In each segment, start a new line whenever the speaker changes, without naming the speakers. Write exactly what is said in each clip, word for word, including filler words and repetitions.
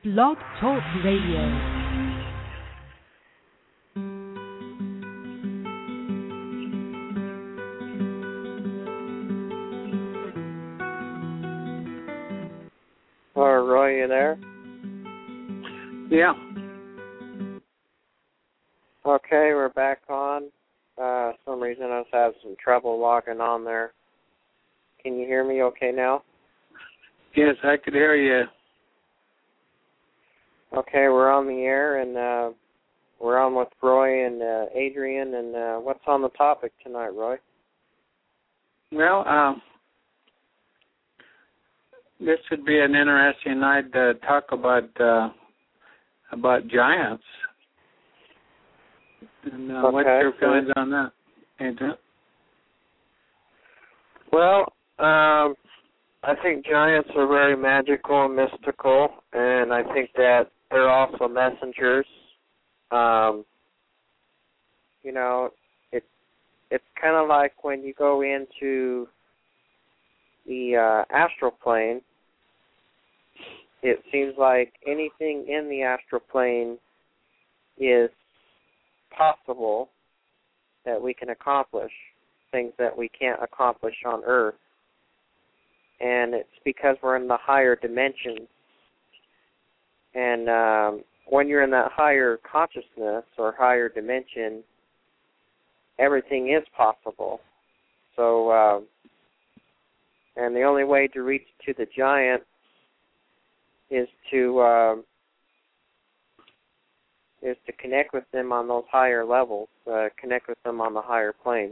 Blog Talk Radio.
Roy, you there?
Yeah.
Okay, we're back on. Uh, for some reason I was having some trouble logging on there. Can you hear me okay now?
Yes, I could hear you.
Okay, we're on the air, and uh, we're on with Roy and uh, Adrian, and uh, what's on the topic tonight, Roy?
Well, um, this would be an interesting night to talk about uh, about giants. And uh,
okay,
what's your
so,
feelings on that, Adrian?
Well, um, I think giants are very magical and mystical, and I think that they're also messengers. Um, you know, it, it's kind of like when you go into the uh, astral plane, it seems like anything in the astral plane is possible that we can accomplish, things that we can't accomplish on Earth. And it's because we're in the higher dimensions. And um, when you're in that higher consciousness or higher dimension, everything is possible. So, uh, and the only way to reach to the giant is to uh, is to connect with them on those higher levels, uh, connect with them on the higher plane.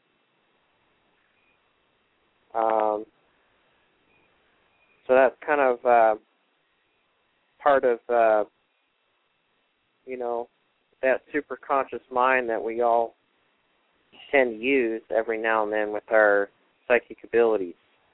Um, so that's kind of uh, part of, uh, you know, that superconscious mind that we all tend to use every now and then with our psychic abilities.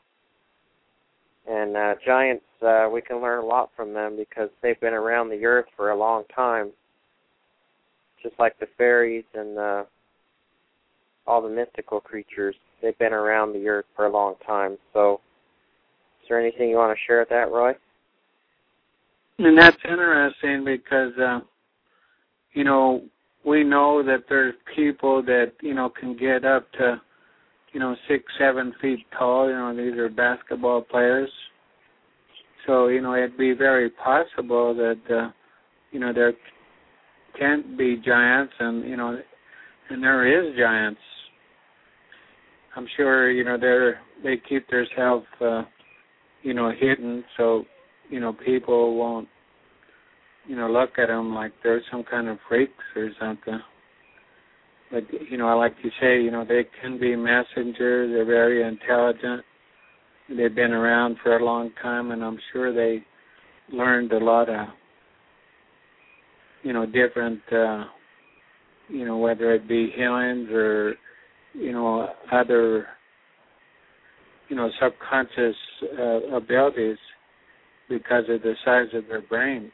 And uh, giants, uh, we can learn a lot from them because they've been around the earth for a long time, just like the fairies and uh, all the mystical creatures. They've been around the earth for a long time. So is there anything you want to share with that, Roy?
And that's interesting because, uh, you know, we know that there's people that, you know, can get up to, you know, six, seven feet tall. You know, these are basketball players. So, you know, it'd be very possible that, uh, you know, there can be giants and, you know, and there is giants. I'm sure, you know, they're, they keep themselves, uh, you know, hidden so, you know, people won't, you know, look at them like they're some kind of freaks or something. But, you know, like you say, you know, they can be messengers. They're very intelligent. They've been around for a long time, and I'm sure they learned a lot of, you know, different, uh, you know, whether it be healings or, you know, other, you know, subconscious uh, abilities because of the size of their brain.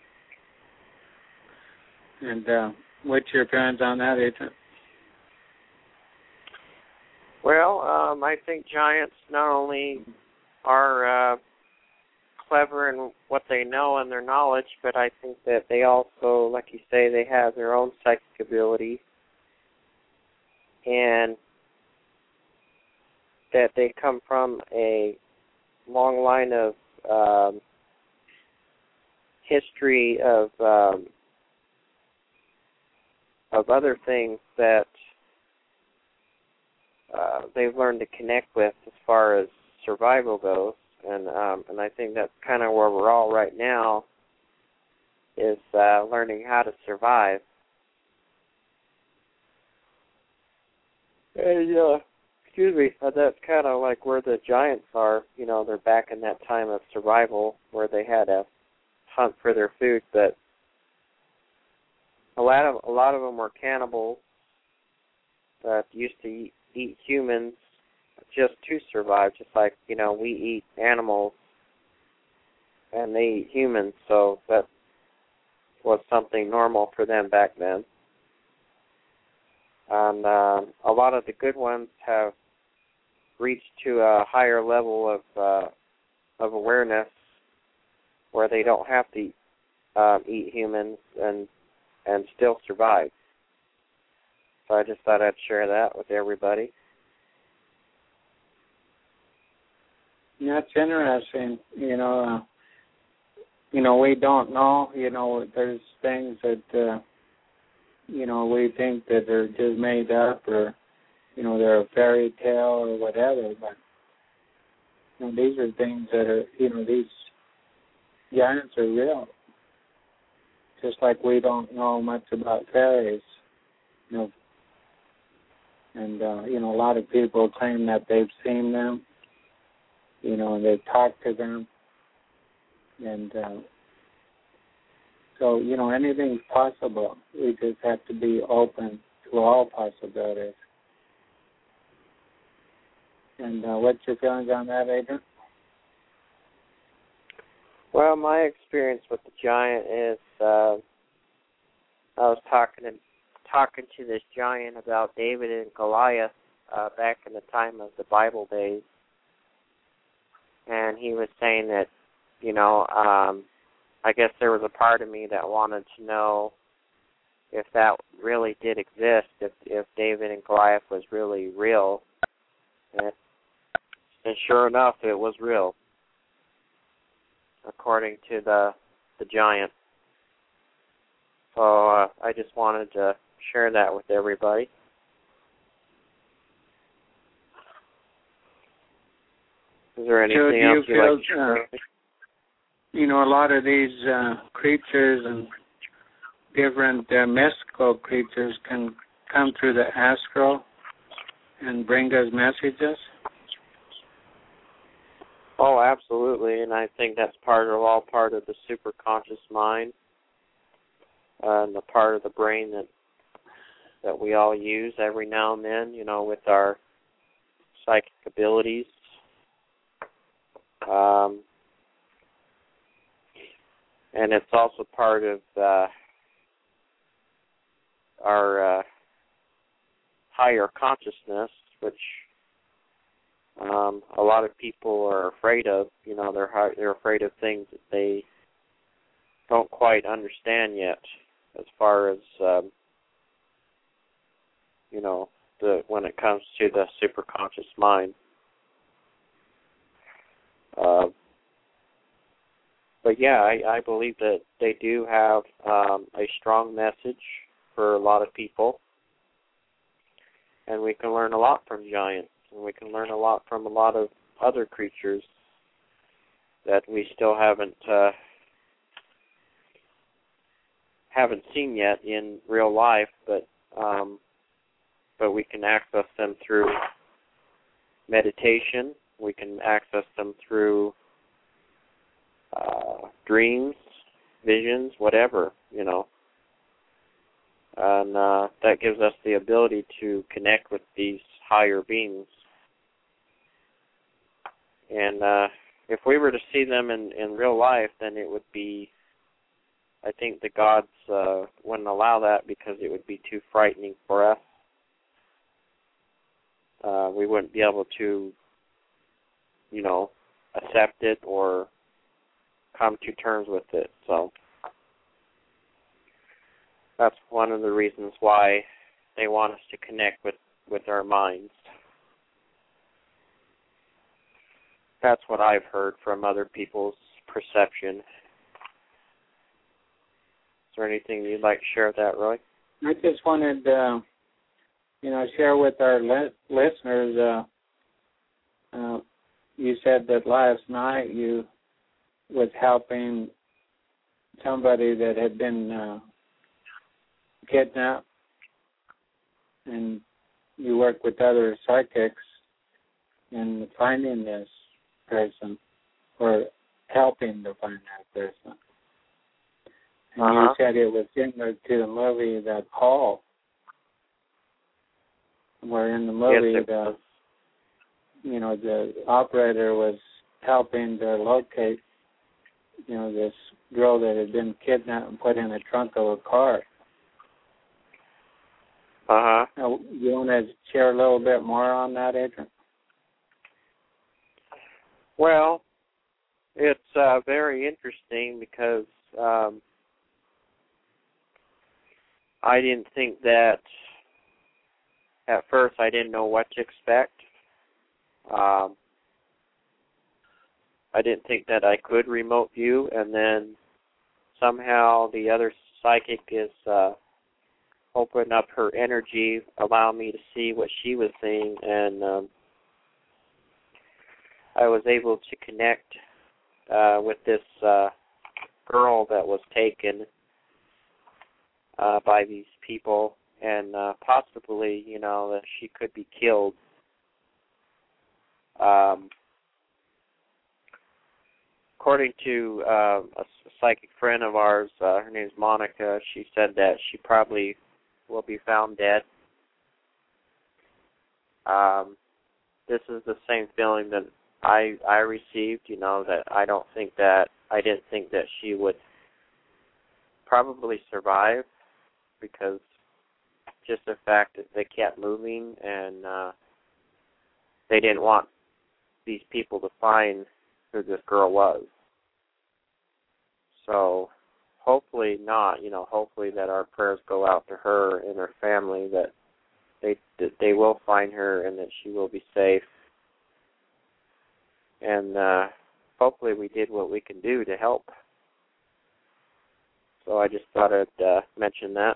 And uh, what's your opinions on that, Adrian?
Well, um, I think giants not only are uh, clever in what they know and their knowledge, but I think that they also, like you say, they have their own psychic ability, and that they come from a long line of um, history of um, of other things that uh, they've learned to connect with as far as survival goes, and um, and I think that's kind of where we're all right now, is uh, learning how to survive. And uh, excuse me, uh, that's kind of like where the giants are. You know, they're back in that time of survival where they had to hunt for their food, but a lot of a lot of them were cannibals that used to eat, eat humans just to survive, just like, you know, we eat animals and they eat humans, so that was something normal for them back then. And uh, a lot of the good ones have reached to a higher level of uh, of awareness where they don't have to um, eat humans and and still survive. So I just thought I'd share that with everybody.
That's interesting. You know, uh, you know, we don't know. You know, there's things that uh, you know we think that they're just made up, or you know, they're a fairy tale or whatever. But you know, these are things that are, you know, these giants are real. Just like we don't know much about fairies, you know. And uh, you know, a lot of people claim that they've seen them. You know, and they've talked to them. And uh, so, you know, anything's possible. We just have to be open to all possibilities. And uh, what's your feelings on that, Adrian?
Well, my experience with the giant is uh, I was talking to, talking to this giant about David and Goliath uh, back in the time of the Bible days. And he was saying that, you know, um, I guess there was a part of me that wanted to know if that really did exist, if if David and Goliath was really real. And, and sure enough, it was real, according to the the giant. So uh, I just wanted to share that with everybody. Is there anything
so do you
else you'd
feel,
like to share?
Uh, you know, a lot of these uh, creatures and different uh, mystical creatures can come through the astral and bring us messages?
Oh, absolutely, and I think that's part of all part of the superconscious mind, uh, and the part of the brain that that we all use every now and then, you know, with our psychic abilities. Um, and it's also part of uh, our uh, higher consciousness, which um, a lot of people are afraid of. You know, they're high, they're afraid of things that they don't quite understand yet, as far as um, you know, the when it comes to the superconscious mind. Uh, but yeah, I, I believe that they do have um, a strong message for a lot of people, and we can learn a lot from giants, and we can learn a lot from a lot of other creatures that we still haven't uh, haven't seen yet in real life, but um, but we can access them through meditation. We can access them through uh, dreams, visions, whatever, you know. And uh, that gives us the ability to connect with these higher beings. And uh, if we were to see them in, in real life, then it would be, I think the gods uh, wouldn't allow that because it would be too frightening for us. Uh, we wouldn't be able to, you know, accept it or come to terms with it. So that's one of the reasons why they want us to connect with, with our minds. That's what I've heard from other people's perception. Is there anything you'd like to share with that, Roy?
I just wanted to, uh, you know, share with our li- listeners, uh, uh, you said that last night you was helping somebody that had been uh, kidnapped, and you work with other psychics in finding this person or helping to find that person. And uh-huh. You said it was similar to the movie that Paul, where in the movie
yes,
the you know the operator was helping to locate you know this girl that had been kidnapped and put in the trunk of a car.
Uh huh.
Now, you want to share a little bit more on that, Adrian?
Well, it's uh, very interesting because um, I didn't think that, at first I didn't know what to expect. Um, I didn't think that I could remote view, and then somehow the other psychic is uh, opening up her energy, allowing me to see what she was seeing, and um, I was able to connect uh, with this uh, girl that was taken uh, by these people, and uh, possibly, you know, that she could be killed. Um, according to uh, a psychic friend of ours, uh, her name is Monica, she said that she probably will be found dead. Um, this is the same feeling that I I received, you know, that I don't think that, I didn't think that she would probably survive, because just the fact that they kept moving, and uh, they didn't want these people to find who this girl was. So hopefully not, you know, hopefully that our prayers go out to her and her family, that they that they will find her and that she will be safe. And uh, hopefully we did what we can do to help. So I just thought I'd uh, mention that.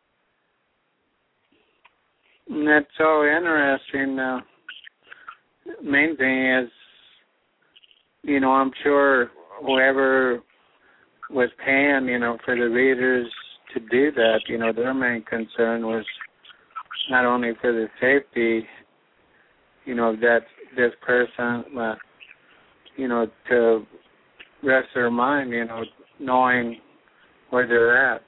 That's so interesting. Uh, main thing is, you know, I'm sure whoever was paying, you know, for the readers to do that, you know, their main concern was not only for the safety, you know, that this person, but, you know, to rest their mind, you know, knowing where they're at.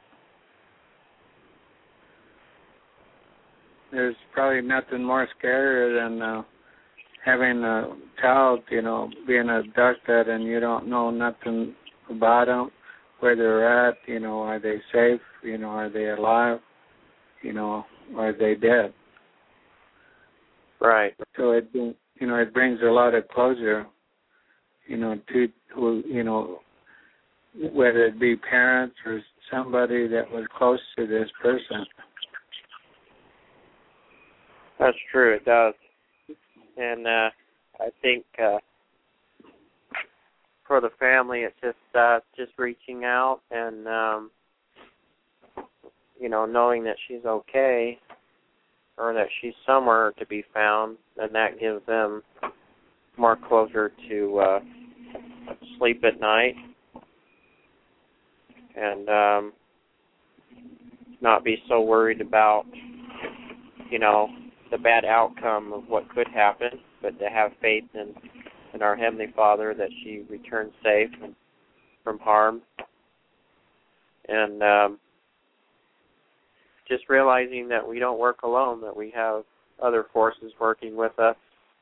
There's probably nothing more scarier than uh, having a child, you know, being abducted and you don't know nothing about them, where they're at, you know, are they safe, you know, are they alive, you know, are they dead?
Right.
So it, you know, it brings a lot of closure, you know, to who, you know, whether it be parents or somebody that was close to this person.
That's true, it does. And uh, I think uh, for the family, it's just uh, just reaching out and, um, you know, knowing that she's okay or that she's somewhere to be found, and that gives them more closure to uh, sleep at night and um, not be so worried about, you know, the bad outcome of what could happen, but to have faith in, in our Heavenly Father that she returns safe and from harm. And um, just realizing that we don't work alone, that we have other forces working with us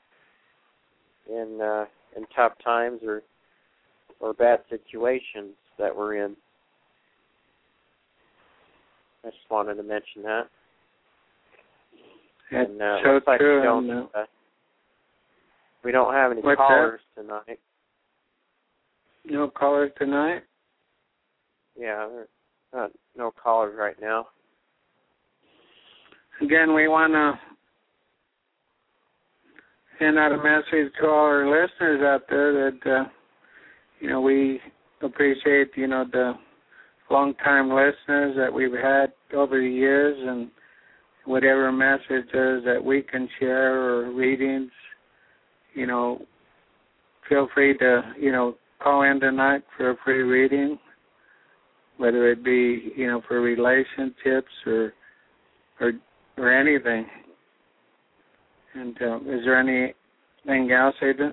in uh, in tough times or or bad situations that we're in. I just wanted to mention that.
It's
and uh,
so
looks like
true.
we don't,
and, uh,
uh, we don't have any
What's
callers that? tonight.
No callers tonight?
Yeah, there's not, no callers right now.
Again, we want to send out a message to all our listeners out there that, uh, you know, we appreciate, you know, the long-time listeners that we've had over the years, and whatever messages that we can share or readings, you know, feel free to, you know, call in tonight for a free reading, whether it be, you know, for relationships or or, or anything. And uh, is there anything else, Adrian?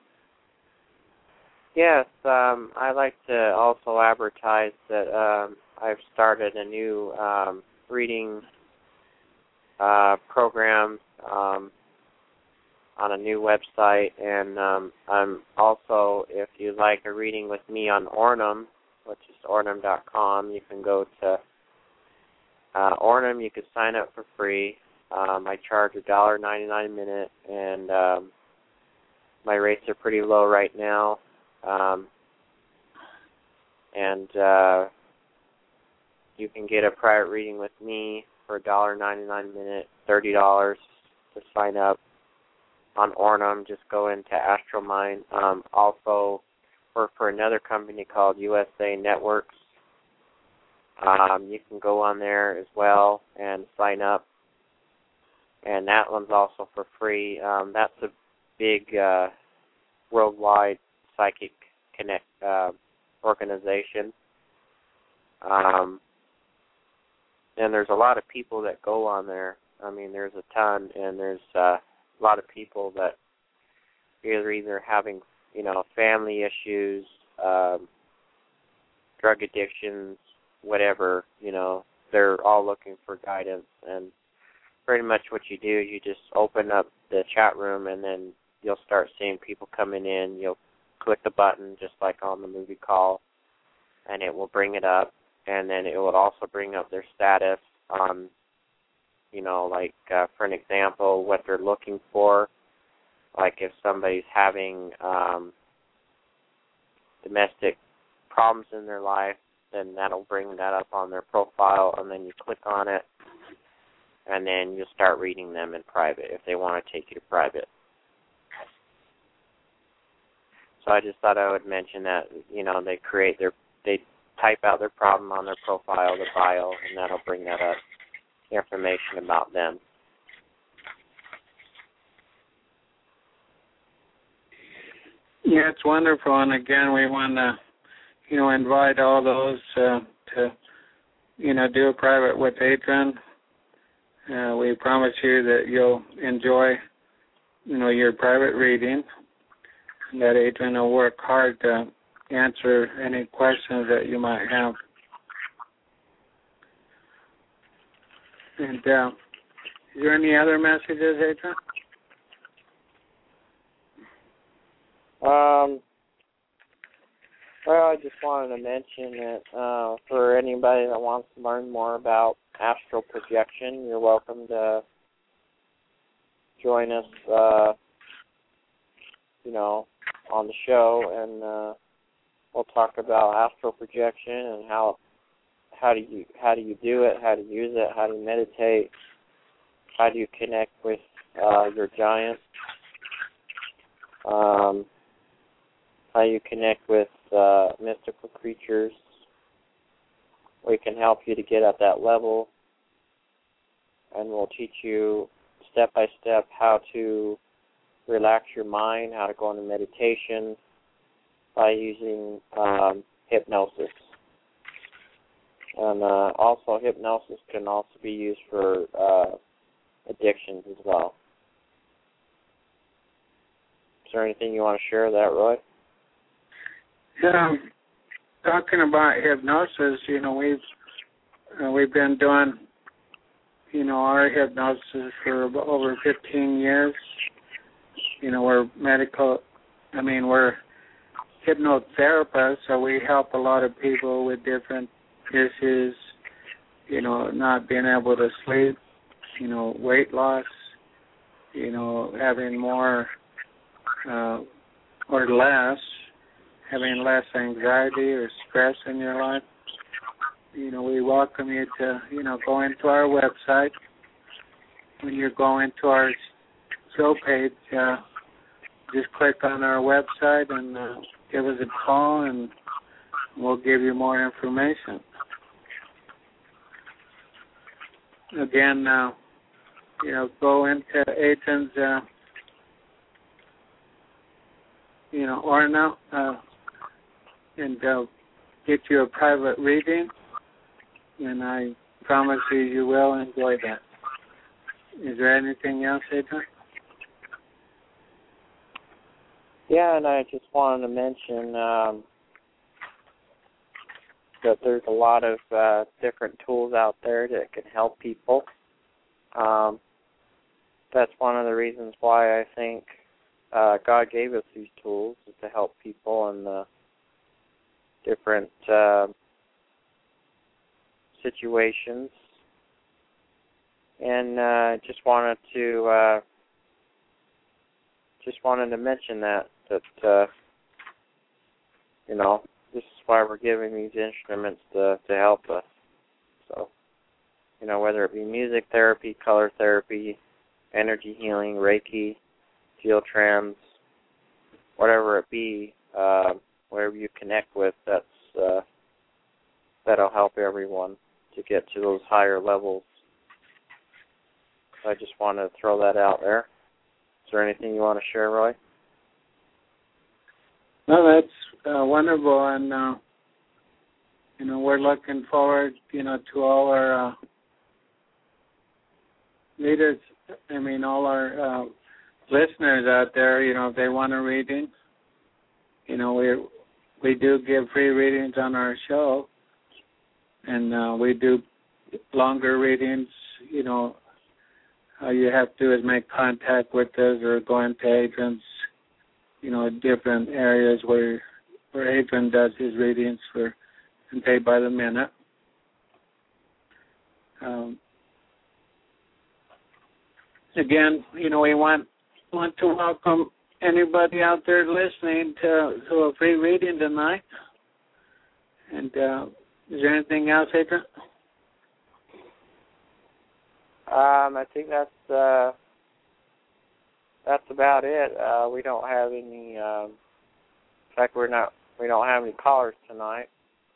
Yes, um, I'd like to also advertise that um, I've started a new um, reading uh, program um, on a new website, and um, I'm also, if you'd like a reading with me on Ornum, which is ornum dot com, you can go to uh, Ornum. You can sign up for free. Um, I charge one dollar and ninety-nine cents a minute, and um, my rates are pretty low right now. Um, and uh, you can get a private reading with me for one dollar ninety-nine a minute, thirty dollars to sign up on Ornum. Just go into AstroMind. Um, also, work for another company called U S A Networks. Um, you can go on there as well and sign up. And that one's also for free. Um, that's a big uh, worldwide psychic connect uh, organization. Um, and there's a lot of people that go on there. I mean, there's a ton, and there's uh, a lot of people that are either having, you know, family issues, um, drug addictions, whatever, you know, they're all looking for guidance. And pretty much what you do is you just open up the chat room, and then you'll start seeing people coming in. You'll click the button just like on the movie call, and it will bring it up. And then it will also bring up their status on, you know, like, uh, for an example, what they're looking for. Like if somebody's having um, domestic problems in their life, then that'll bring that up on their profile, and then you click on it, and then you'll start reading them in private if they want to take you to private. So I just thought I would mention that, you know, they create their, they type out their problem on their profile, their bio, and that'll bring that up, information about them.
Yeah, it's wonderful. And again, we want to, you know, invite all those uh, to, you know, do a private with Adrian. Uh, we promise you that you'll enjoy, you know, your private reading, and that Adrian will work hard to answer any questions that you might have. And uh, is there any other messages, Adrian?
Um, well, I just wanted to mention that uh, for anybody that wants to learn more about astral projection, you're welcome to join us, uh, you know, on the show, and uh, we'll talk about astral projection and how how do you how do you do it, how to use it, how do you meditate, how do you connect with uh, your giant, um, how you connect with uh, mystical creatures. We can help you to get at that level, and we'll teach you step by step how to relax your mind, how to go into meditation by using um, hypnosis. And uh, also hypnosis can also be used for uh, addictions as well. Is there anything you want to share with that, Roy?
Yeah, talking about hypnosis, you know, we've uh, we've been doing, you know, our hypnosis for over fifteen years. You know, we're medical, I mean, we're hypnotherapists, so we help a lot of people with different issues, you know, not being able to sleep, you know, weight loss, you know, having more uh, or less, having less anxiety or stress in your life. You know, we welcome you to, you know, go into our website. When you go into our show page, uh, just click on our website and uh, give us a call, and we'll give you more information. Again, uh, you know, go into Aiton's, uh, you know, Orna, uh, and uh, get you a private reading, and I promise you, you will enjoy that. Is there anything else, Aiton?
Yeah, and I just wanted to mention um, that there's a lot of uh, different tools out there that can help people. Um, that's one of the reasons why I think uh, God gave us these tools, is to help people in the different uh, situations. And uh, just wanted to uh, just wanted to mention that that uh, you know, this is why we're giving these instruments to to help us. So, you know, whether it be music therapy, color therapy, energy healing, Reiki, field trans, whatever it be, uh, whatever you connect with, that's uh, that'll help everyone to get to those higher levels. So I just wanted to throw that out there. Is there anything you want to share, Roy?
No, that's uh, wonderful, and uh, you know, we're looking forward, you know, to all our uh, leaders. I mean, all our uh, listeners out there. You know, if they want a reading, you know, we we do give free readings on our show, and uh, we do longer readings. You know, all you have to do is make contact with us or go into Adrian's, you know, different areas where where Adrian does his readings for and pay by the minute. Um, again, you know, we want want to welcome anybody out there listening to, to a free reading tonight. And uh, is there anything else, Adrian?
Um, I think that's uh, that's about it. Uh, we don't have any. Um, in fact, we're not. We don't have any callers tonight.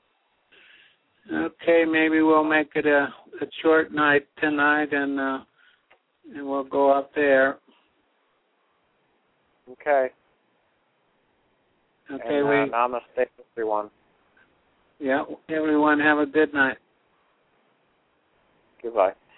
Okay, maybe we'll make it a, a short night tonight, and uh, and we'll go up there.
Okay.
Okay,
and, uh,
we.
Namaste, everyone.
Yeah, everyone have a good night.
Goodbye.